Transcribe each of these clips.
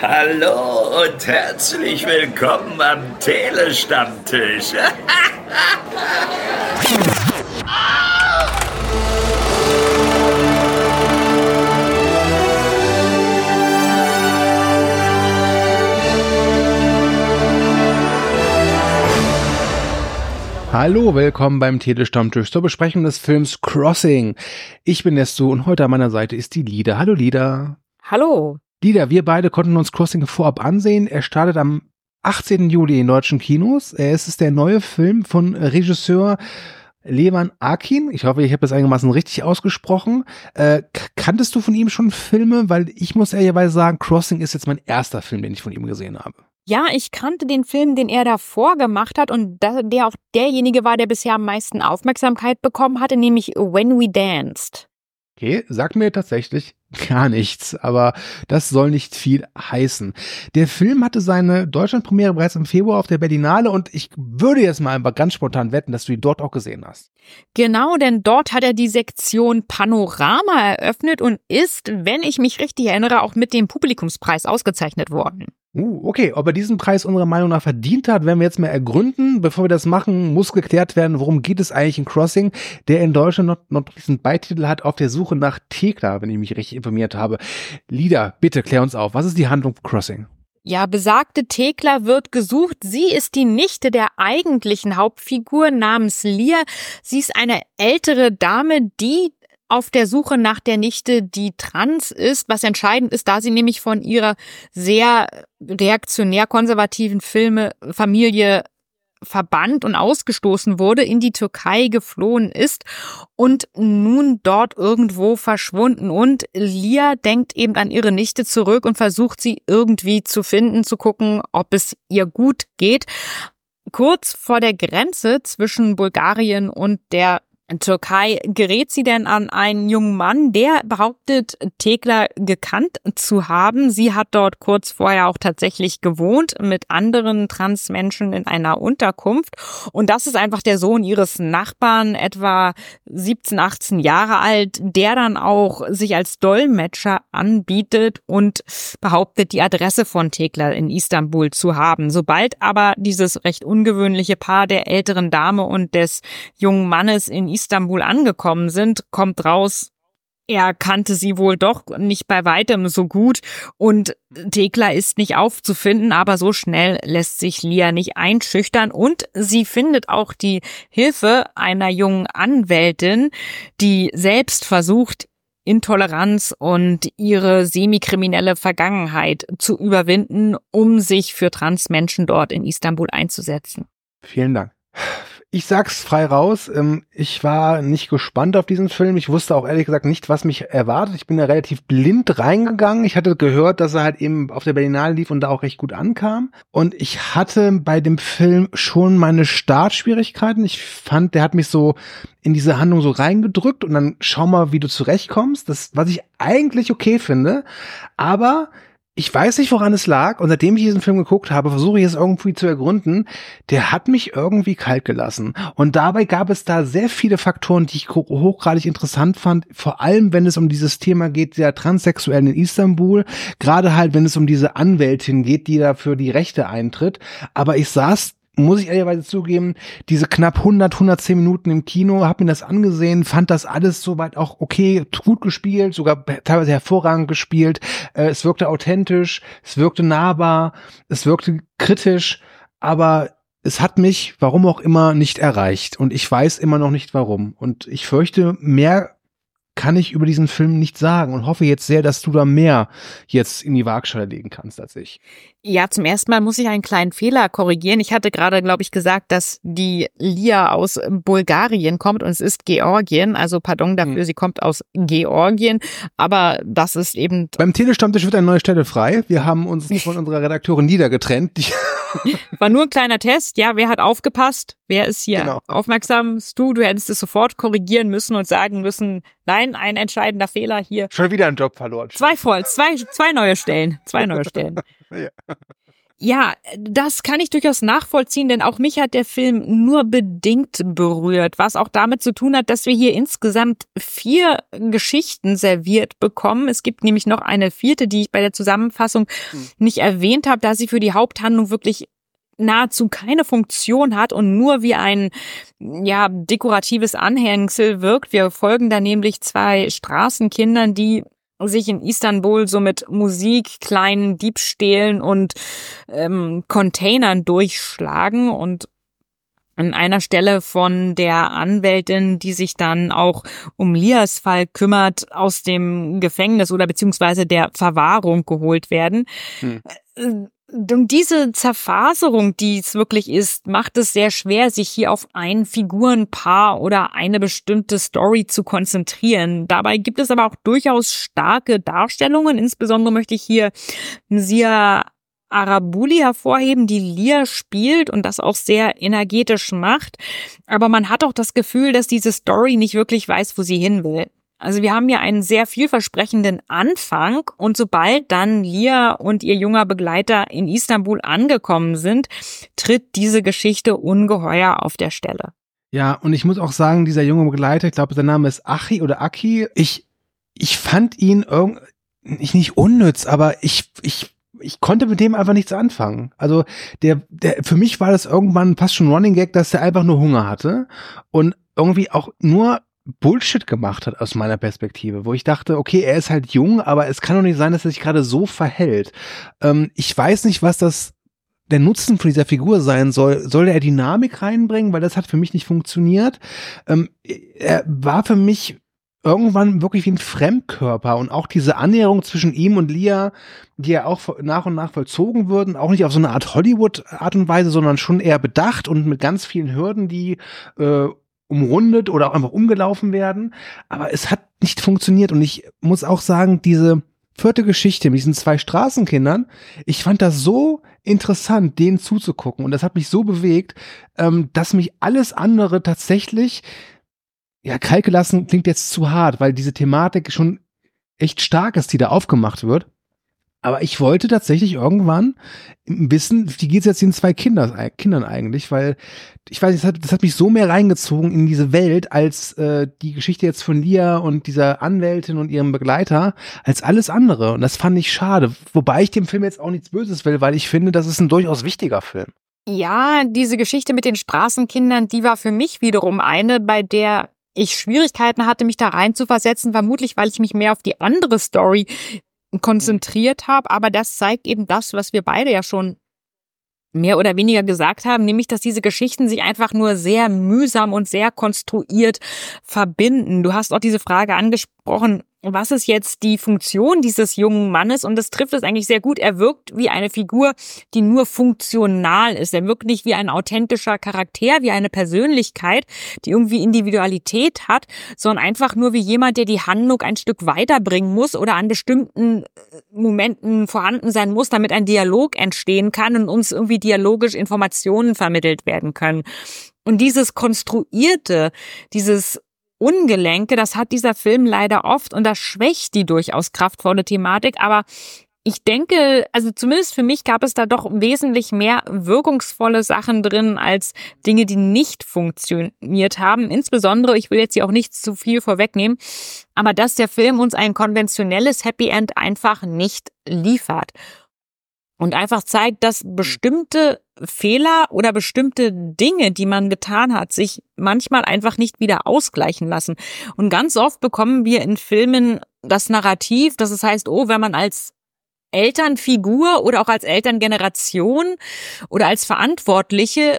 Hallo und herzlich willkommen am Telestammtisch. Hallo, willkommen beim Telestammtisch zur Besprechung des Films Crossing. Ich bin der Stu und heute an meiner Seite ist die Lida. Hallo Lida. Hallo. Lida, wir beide konnten uns Crossing vorab ansehen. Er startet am 18. Juli in deutschen Kinos. Es ist der neue Film von Regisseur Levan Akin. Ich hoffe, ich habe das einigermaßen richtig ausgesprochen. Kanntest du von ihm schon Filme? Weil ich muss ehrlicherweise sagen, Crossing ist jetzt mein erster Film, den ich von ihm gesehen habe. Ja, ich kannte den Film, den er davor gemacht hat und der auch derjenige war, der bisher am meisten Aufmerksamkeit bekommen hatte, nämlich When We Danced. Okay, sagt mir tatsächlich gar nichts, aber das soll nicht viel heißen. Der Film hatte seine Deutschlandpremiere bereits im Februar auf der Berlinale und ich würde jetzt mal einfach ganz spontan wetten, dass du ihn dort auch gesehen hast. Genau, denn dort hat er die Sektion Panorama eröffnet und ist, wenn ich mich richtig erinnere, auch mit dem Publikumspreis ausgezeichnet worden. Okay, ob er diesen Preis unserer Meinung nach verdient hat, werden wir jetzt mal ergründen. Bevor wir das machen, muss geklärt werden, worum geht es eigentlich in Crossing, der in Deutschland noch diesen Beititel hat, Auf der Suche nach Thekla, wenn ich mich richtig informiert habe. Lida, bitte klär uns auf, was ist die Handlung von Crossing? Ja, besagte Thekla wird gesucht. Sie ist die Nichte der eigentlichen Hauptfigur namens Lia. Sie ist eine ältere Dame, die auf der Suche nach der Nichte, die trans ist, was entscheidend ist, da sie nämlich von ihrer sehr reaktionär-konservativen Familie verbannt und ausgestoßen wurde, in die Türkei geflohen ist und nun dort irgendwo verschwunden. Und Lia denkt eben an ihre Nichte zurück und versucht sie irgendwie zu finden, zu gucken, ob es ihr gut geht. Kurz vor der Grenze zwischen Bulgarien und der Türkei gerät sie denn an einen jungen Mann, der behauptet, Thekla gekannt zu haben. Sie hat dort kurz vorher auch tatsächlich gewohnt mit anderen Transmenschen in einer Unterkunft. Und das ist einfach der Sohn ihres Nachbarn, etwa 17, 18 Jahre alt, der dann auch sich als Dolmetscher anbietet und behauptet, die Adresse von Thekla in Istanbul zu haben. Sobald aber dieses recht ungewöhnliche Paar der älteren Dame und des jungen Mannes in Istanbul angekommen sind, kommt raus, er kannte sie wohl doch nicht bei weitem so gut und Thekla ist nicht aufzufinden, aber so schnell lässt sich Lia nicht einschüchtern und sie findet auch die Hilfe einer jungen Anwältin, die selbst versucht, Intoleranz und ihre semikriminelle Vergangenheit zu überwinden, um sich für Transmenschen dort in Istanbul einzusetzen. Vielen Dank. Ich sag's frei raus, ich war nicht gespannt auf diesen Film. Ich wusste auch ehrlich gesagt nicht, was mich erwartet. Ich bin da relativ blind reingegangen. Ich hatte gehört, dass er halt eben auf der Berlinale lief und da auch recht gut ankam. Und ich hatte bei dem Film schon meine Startschwierigkeiten. Ich fand, der hat mich so in diese Handlung so reingedrückt und dann schau mal, wie du zurechtkommst. Das, was ich eigentlich okay finde. Aber ich weiß nicht, woran es lag, und seitdem ich diesen Film geguckt habe, versuche ich es irgendwie zu ergründen, der hat mich irgendwie kalt gelassen. Und dabei gab es da sehr viele Faktoren, die ich hochgradig interessant fand, vor allem, wenn es um dieses Thema geht, der Transsexuellen in Istanbul, gerade halt, wenn es um diese Anwältin geht, die da für die Rechte eintritt. Aber ich saß, muss ich ehrlicherweise zugeben, diese knapp 110 Minuten im Kino, habe mir das angesehen, fand das alles soweit auch okay, gut gespielt, sogar teilweise hervorragend gespielt. Es wirkte authentisch, es wirkte nahbar, es wirkte kritisch, aber es hat mich, warum auch immer, nicht erreicht. Und ich weiß immer noch nicht, warum. Und ich fürchte, mehr kann ich über diesen Film nicht sagen und hoffe jetzt sehr, dass du da mehr jetzt in die Waagschale legen kannst als ich. Ja, zum ersten Mal muss ich einen kleinen Fehler korrigieren. Ich hatte gerade, glaube ich, gesagt, dass die Lia aus Bulgarien kommt und es ist Georgien. Also pardon dafür, sie kommt aus Georgien. Aber das ist eben... Beim Telestammtisch wird eine neue Stelle frei. Wir haben uns von unserer Redakteurin Lida getrennt. War nur ein kleiner Test. Ja, wer hat aufgepasst? Wer ist hier aufmerksam? Du hättest es sofort korrigieren müssen und sagen müssen, nein, ein entscheidender Fehler hier. Schon wieder einen Job verloren. Zwei neue Stellen. Ja. Ja, das kann ich durchaus nachvollziehen, denn auch mich hat der Film nur bedingt berührt, was auch damit zu tun hat, dass wir hier insgesamt 4 Geschichten serviert bekommen. Es gibt nämlich noch eine 4., die ich bei der Zusammenfassung nicht erwähnt habe, da sie für die Haupthandlung wirklich nahezu keine Funktion hat und nur wie ein dekoratives Anhängsel wirkt. Wir folgen da nämlich 2 Straßenkindern, die sich in Istanbul so mit Musik, kleinen Diebstählen und Containern durchschlagen und an einer Stelle von der Anwältin, die sich dann auch um Lias Fall kümmert, aus dem Gefängnis oder beziehungsweise der Verwahrung geholt werden. Und diese Zerfaserung, die es wirklich ist, macht es sehr schwer, sich hier auf ein Figurenpaar oder eine bestimmte Story zu konzentrieren. Dabei gibt es aber auch durchaus starke Darstellungen. Insbesondere möchte ich hier Sia Arabuli hervorheben, die Lia spielt und das auch sehr energetisch macht. Aber man hat auch das Gefühl, dass diese Story nicht wirklich weiß, wo sie hin will. Also wir haben ja einen sehr vielversprechenden Anfang und sobald dann Lia und ihr junger Begleiter in Istanbul angekommen sind, tritt diese Geschichte ungeheuer auf der Stelle. Ja, und ich muss auch sagen, dieser junge Begleiter, ich glaube, sein Name ist Achi oder Aki, ich fand ihn nicht unnütz, aber ich konnte mit dem einfach nichts anfangen. Also der für mich war das irgendwann fast schon Running Gag, dass der einfach nur Hunger hatte und irgendwie auch nur Bullshit gemacht hat aus meiner Perspektive, wo ich dachte, okay, er ist halt jung, aber es kann doch nicht sein, dass er sich gerade so verhält. Ich weiß nicht, was der Nutzen von dieser Figur sein soll. Soll er Dynamik reinbringen? Weil das hat für mich nicht funktioniert. Er war für mich irgendwann wirklich wie ein Fremdkörper und auch diese Annäherung zwischen ihm und Lia, die ja auch nach und nach vollzogen würden, auch nicht auf so eine Art Hollywood-Art und Weise, sondern schon eher bedacht und mit ganz vielen Hürden, die umrundet oder auch einfach umgelaufen werden. Aber es hat nicht funktioniert und ich muss auch sagen, diese 4. Geschichte mit diesen 2 Straßenkindern, ich fand das so interessant, denen zuzugucken und das hat mich so bewegt, dass mich alles andere tatsächlich kalt gelassen klingt jetzt zu hart, weil diese Thematik schon echt stark ist, die da aufgemacht wird. Aber ich wollte tatsächlich irgendwann wissen, wie geht's jetzt den 2 Kindern eigentlich, weil ich weiß, das hat mich so mehr reingezogen in diese Welt als die Geschichte jetzt von Lia und dieser Anwältin und ihrem Begleiter als alles andere. Und das fand ich schade. Wobei ich dem Film jetzt auch nichts Böses will, weil ich finde, das ist ein durchaus wichtiger Film. Ja, diese Geschichte mit den Straßenkindern, die war für mich wiederum eine, bei der ich Schwierigkeiten hatte, mich da reinzuversetzen, vermutlich, weil ich mich mehr auf die andere Story konzentriert habe, aber das zeigt eben das, was wir beide ja schon mehr oder weniger gesagt haben, nämlich, dass diese Geschichten sich einfach nur sehr mühsam und sehr konstruiert verbinden. Du hast auch diese Frage angesprochen, was ist jetzt die Funktion dieses jungen Mannes? Und das trifft es eigentlich sehr gut. Er wirkt wie eine Figur, die nur funktional ist. Er wirkt nicht wie ein authentischer Charakter, wie eine Persönlichkeit, die irgendwie Individualität hat, sondern einfach nur wie jemand, der die Handlung ein Stück weiterbringen muss oder an bestimmten Momenten vorhanden sein muss, damit ein Dialog entstehen kann und uns irgendwie dialogisch Informationen vermittelt werden können. Und dieses Konstruierte, dieses Ungelenke, das hat dieser Film leider oft und das schwächt die durchaus kraftvolle Thematik, aber ich denke, also zumindest für mich gab es da doch wesentlich mehr wirkungsvolle Sachen drin als Dinge, die nicht funktioniert haben. Insbesondere, ich will jetzt hier auch nicht zu viel vorwegnehmen, aber dass der Film uns ein konventionelles Happy End einfach nicht liefert. Und einfach zeigt, dass bestimmte Fehler oder bestimmte Dinge, die man getan hat, sich manchmal einfach nicht wieder ausgleichen lassen. Und ganz oft bekommen wir in Filmen das Narrativ, dass es heißt, wenn man als Elternfigur oder auch als Elterngeneration oder als Verantwortliche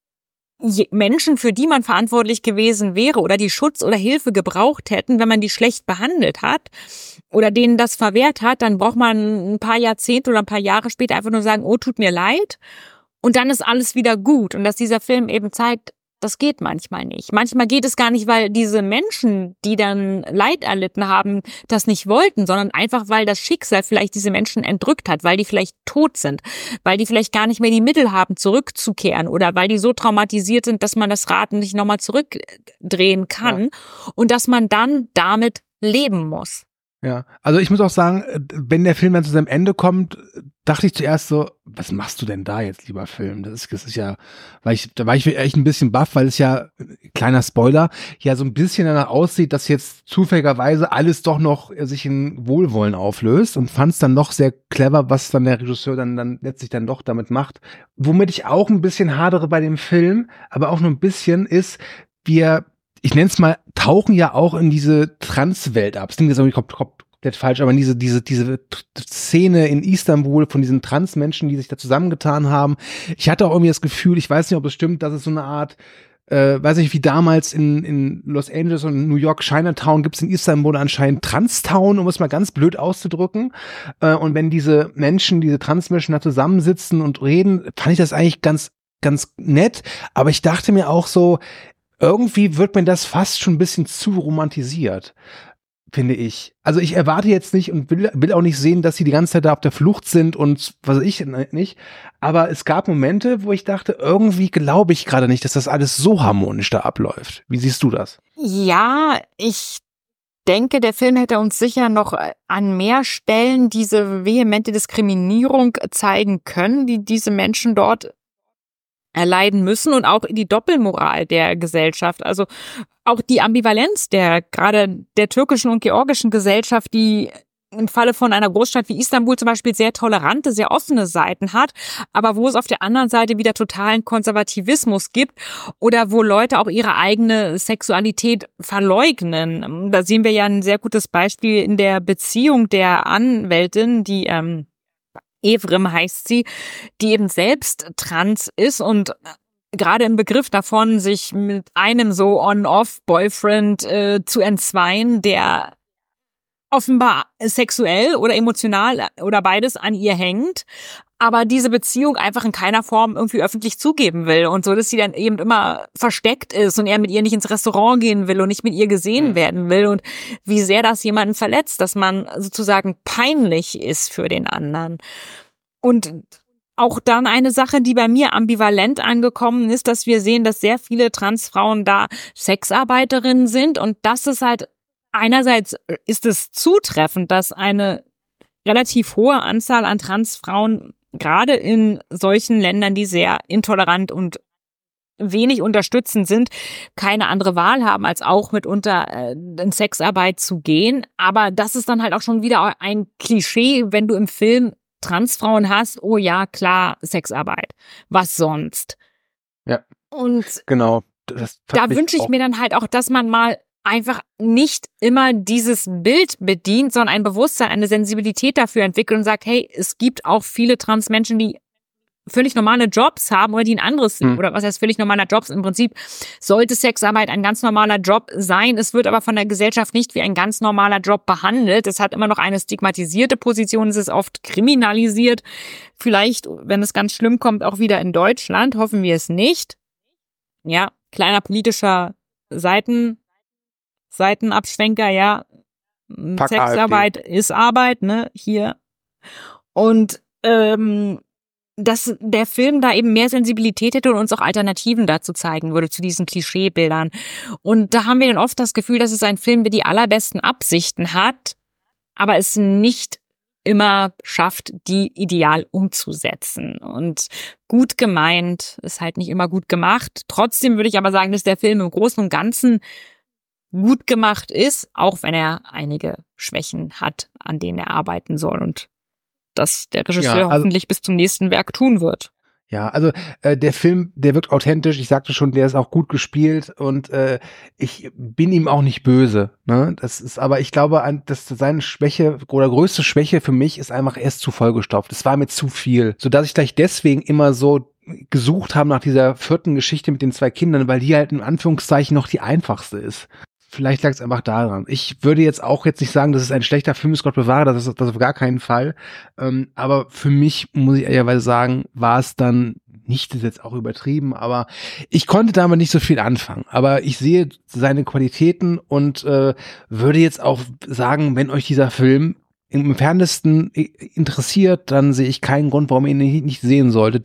Menschen, für die man verantwortlich gewesen wäre oder die Schutz oder Hilfe gebraucht hätten, wenn man die schlecht behandelt hat oder denen das verwehrt hat, dann braucht man ein paar Jahrzehnte oder ein paar Jahre später einfach nur sagen, tut mir leid und dann ist alles wieder gut. Und dass dieser Film eben zeigt, das geht manchmal nicht. Manchmal geht es gar nicht, weil diese Menschen, die dann Leid erlitten haben, das nicht wollten, sondern einfach, weil das Schicksal vielleicht diese Menschen entrückt hat, weil die vielleicht tot sind, weil die vielleicht gar nicht mehr die Mittel haben, zurückzukehren oder weil die so traumatisiert sind, dass man das Rad nicht nochmal zurückdrehen kann und dass man dann damit leben muss. Ja, also ich muss auch sagen, wenn der Film dann zu seinem Ende kommt, dachte ich zuerst so, was machst du denn da jetzt, lieber Film? Das ist ja, da war ich echt ein bisschen baff, weil es ja, kleiner Spoiler, ja so ein bisschen danach aussieht, dass jetzt zufälligerweise alles doch noch sich in Wohlwollen auflöst, und fand es dann doch sehr clever, was dann der Regisseur dann letztlich dann doch damit macht. Womit ich auch ein bisschen hadere bei dem Film, aber auch nur ein bisschen, ist, ich nenne es mal, tauchen ja auch in diese Transwelt ab. Das klingt jetzt irgendwie komplett falsch, aber in diese Szene in Istanbul von diesen Transmenschen, die sich da zusammengetan haben. Ich hatte auch irgendwie das Gefühl, ich weiß nicht, ob es stimmt, dass es so eine Art, weiß nicht, wie damals in Los Angeles und New York Chinatown, gibt es in Istanbul anscheinend Transtown, um es mal ganz blöd auszudrücken. Und wenn diese Transmenschen da zusammensitzen und reden, fand ich das eigentlich ganz nett. Aber ich dachte mir auch so, irgendwie wird mir das fast schon ein bisschen zu romantisiert, finde ich. Also ich erwarte jetzt nicht und will auch nicht sehen, dass sie die ganze Zeit da auf der Flucht sind und was weiß ich nicht. Aber es gab Momente, wo ich dachte, irgendwie glaube ich gerade nicht, dass das alles so harmonisch da abläuft. Wie siehst du das? Ja, ich denke, der Film hätte uns sicher noch an mehr Stellen diese vehemente Diskriminierung zeigen können, die diese Menschen dort erleiden müssen, und auch die Doppelmoral der Gesellschaft, also auch die Ambivalenz gerade der türkischen und georgischen Gesellschaft, die im Falle von einer Großstadt wie Istanbul zum Beispiel sehr tolerante, sehr offene Seiten hat, aber wo es auf der anderen Seite wieder totalen Konservativismus gibt oder wo Leute auch ihre eigene Sexualität verleugnen. Da sehen wir ja ein sehr gutes Beispiel in der Beziehung der Anwältin, die Evrim heißt sie, die eben selbst trans ist und gerade im Begriff davon, sich mit einem so On-Off-Boyfriend zu entzweien, der offenbar sexuell oder emotional oder beides an ihr hängt, aber diese Beziehung einfach in keiner Form irgendwie öffentlich zugeben will und so, dass sie dann eben immer versteckt ist und er mit ihr nicht ins Restaurant gehen will und nicht mit ihr gesehen werden will, und wie sehr das jemanden verletzt, dass man sozusagen peinlich ist für den anderen. Und auch dann eine Sache, die bei mir ambivalent angekommen ist, dass wir sehen, dass sehr viele Transfrauen da Sexarbeiterinnen sind, und das ist halt, einerseits ist es zutreffend, dass eine relativ hohe Anzahl an Transfrauen gerade in solchen Ländern, die sehr intolerant und wenig unterstützend sind, keine andere Wahl haben, als auch mitunter in Sexarbeit zu gehen. Aber das ist dann halt auch schon wieder ein Klischee, wenn du im Film Transfrauen hast, oh ja, klar, Sexarbeit. Was sonst? Ja. Und genau. Da wünsche ich mir dann halt auch, dass man mal einfach nicht immer dieses Bild bedient, sondern ein Bewusstsein, eine Sensibilität dafür entwickelt und sagt, hey, es gibt auch viele Transmenschen, die völlig normale Jobs haben oder die ein anderes, oder was heißt völlig normaler Jobs? Im Prinzip sollte Sexarbeit ein ganz normaler Job sein. Es wird aber von der Gesellschaft nicht wie ein ganz normaler Job behandelt. Es hat immer noch eine stigmatisierte Position. Es ist oft kriminalisiert. Vielleicht, wenn es ganz schlimm kommt, auch wieder in Deutschland. Hoffen wir es nicht. Ja, kleiner politischer Seitenabschwenker, ja. Pack Sexarbeit AfD. Ist Arbeit, ne, hier. Und dass der Film da eben mehr Sensibilität hätte und uns auch Alternativen dazu zeigen würde, zu diesen Klischeebildern. Und da haben wir dann oft das Gefühl, dass es ein Film, der die allerbesten Absichten hat, aber es nicht immer schafft, die ideal umzusetzen. Und gut gemeint ist halt nicht immer gut gemacht. Trotzdem würde ich aber sagen, dass der Film im Großen und Ganzen gut gemacht ist, auch wenn er einige Schwächen hat, an denen er arbeiten soll und das der Regisseur hoffentlich bis zum nächsten Werk tun wird. Ja, also der Film, der wirkt authentisch. Ich sagte schon, der ist auch gut gespielt und ich bin ihm auch nicht böse. Ne? Das ist, aber ich glaube, dass seine Schwäche oder größte Schwäche für mich ist einfach, er ist zu vollgestopft. Es war mir zu viel, sodass ich gleich deswegen immer so gesucht habe nach dieser 4. Geschichte mit den 2 Kindern, weil die halt in Anführungszeichen noch die einfachste ist. Vielleicht lag es einfach daran. Ich würde jetzt nicht sagen, dass es ein schlechter Film ist, Gott bewahre, das auf gar keinen Fall. Aber für mich, muss ich ehrlicherweise sagen, war es dann nicht, das ist jetzt auch übertrieben, aber ich konnte damit nicht so viel anfangen. Aber ich sehe seine Qualitäten und würde jetzt auch sagen, wenn euch dieser Film im Entferntesten interessiert, dann sehe ich keinen Grund, warum ihr ihn nicht sehen solltet, denn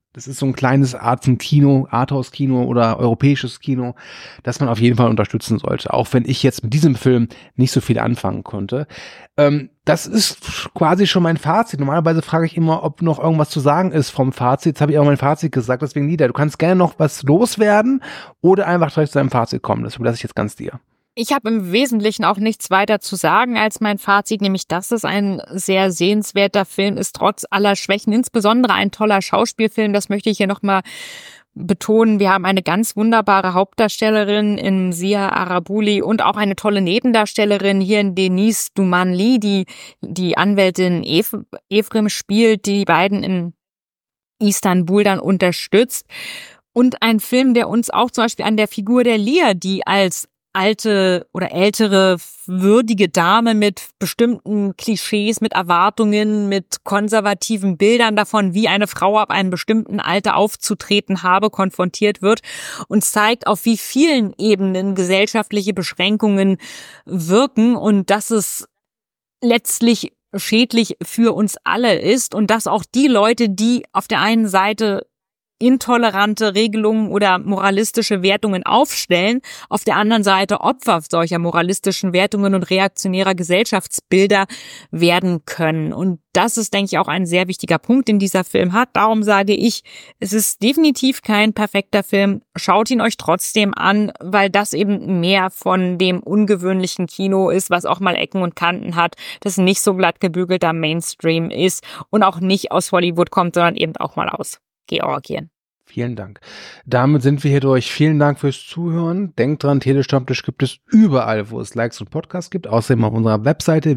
Das ist so ein kleines Art von Kino, Arthouse-Kino oder europäisches Kino, das man auf jeden Fall unterstützen sollte. Auch wenn ich jetzt mit diesem Film nicht so viel anfangen konnte. Das ist quasi schon mein Fazit. Normalerweise frage ich immer, ob noch irgendwas zu sagen ist vom Fazit. Jetzt habe ich auch mein Fazit gesagt, deswegen Nida, du kannst gerne noch was loswerden oder einfach direkt zu deinem Fazit kommen. Das überlasse ich jetzt ganz dir. Ich habe im Wesentlichen auch nichts weiter zu sagen als mein Fazit, nämlich dass es ein sehr sehenswerter Film ist, trotz aller Schwächen, insbesondere ein toller Schauspielfilm, das möchte ich hier nochmal betonen. Wir haben eine ganz wunderbare Hauptdarstellerin in Sia Arabuli und auch eine tolle Nebendarstellerin hier in Denise Dumanli, die Anwältin Ephraim spielt, die beiden in Istanbul dann unterstützt. Und ein Film, der uns auch zum Beispiel an der Figur der Lia, die als alte oder ältere, würdige Dame mit bestimmten Klischees, mit Erwartungen, mit konservativen Bildern davon, wie eine Frau ab einem bestimmten Alter aufzutreten habe, konfrontiert wird und zeigt, auf wie vielen Ebenen gesellschaftliche Beschränkungen wirken und dass es letztlich schädlich für uns alle ist und dass auch die Leute, die auf der einen Seite intolerante Regelungen oder moralistische Wertungen aufstellen, auf der anderen Seite Opfer solcher moralistischen Wertungen und reaktionärer Gesellschaftsbilder werden können. Und das ist, denke ich, auch ein sehr wichtiger Punkt, den dieser Film hat. Darum sage ich, es ist definitiv kein perfekter Film. Schaut ihn euch trotzdem an, weil das eben mehr von dem ungewöhnlichen Kino ist, was auch mal Ecken und Kanten hat, das nicht so glatt gebügelter Mainstream ist und auch nicht aus Hollywood kommt, sondern eben auch mal aus Georgien. Vielen Dank. Damit sind wir hier durch. Vielen Dank fürs Zuhören. Denkt dran, Tele-Stammtisch gibt es überall, wo es Likes und Podcasts gibt. Außerdem auf unserer Webseite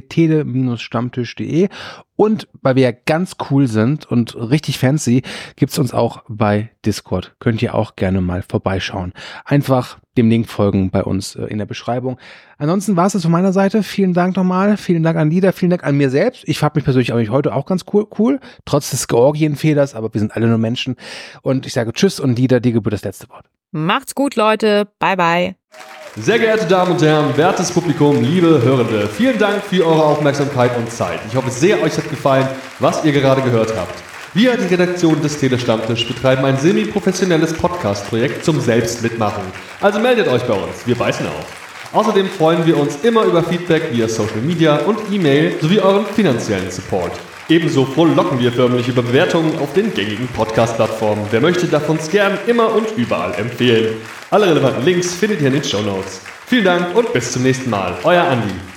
www.tele-stammtisch.de. Und weil wir ja ganz cool sind und richtig fancy, gibt's uns auch bei Discord. Könnt ihr auch gerne mal vorbeischauen. Einfach dem Link folgen bei uns in der Beschreibung. Ansonsten war es das von meiner Seite. Vielen Dank nochmal. Vielen Dank an Nida. Vielen Dank an mir selbst. Ich fand mich persönlich heute auch ganz cool. Trotz des Georgien-Fehlers, aber wir sind alle nur Menschen. Und ich sage Tschüss und Nida, dir gebührt das letzte Wort. Macht's gut, Leute. Bye, bye. Sehr geehrte Damen und Herren, wertes Publikum, liebe Hörende, vielen Dank für eure Aufmerksamkeit und Zeit. Ich hoffe sehr, euch hat gefallen, was ihr gerade gehört habt. Wir, die Redaktion des Tele-Stammtisch, betreiben ein semi-professionelles Podcast-Projekt zum Selbstmitmachen. Also meldet euch bei uns, wir beißen auf. Außerdem freuen wir uns immer über Feedback via Social Media und E-Mail sowie euren finanziellen Support. Ebenso frohlocken wir förmlich über Bewertungen auf den gängigen Podcast-Plattformen. Wer möchte, darf uns gern immer und überall empfehlen. Alle relevanten Links findet ihr in den Shownotes. Vielen Dank und bis zum nächsten Mal. Euer Andi.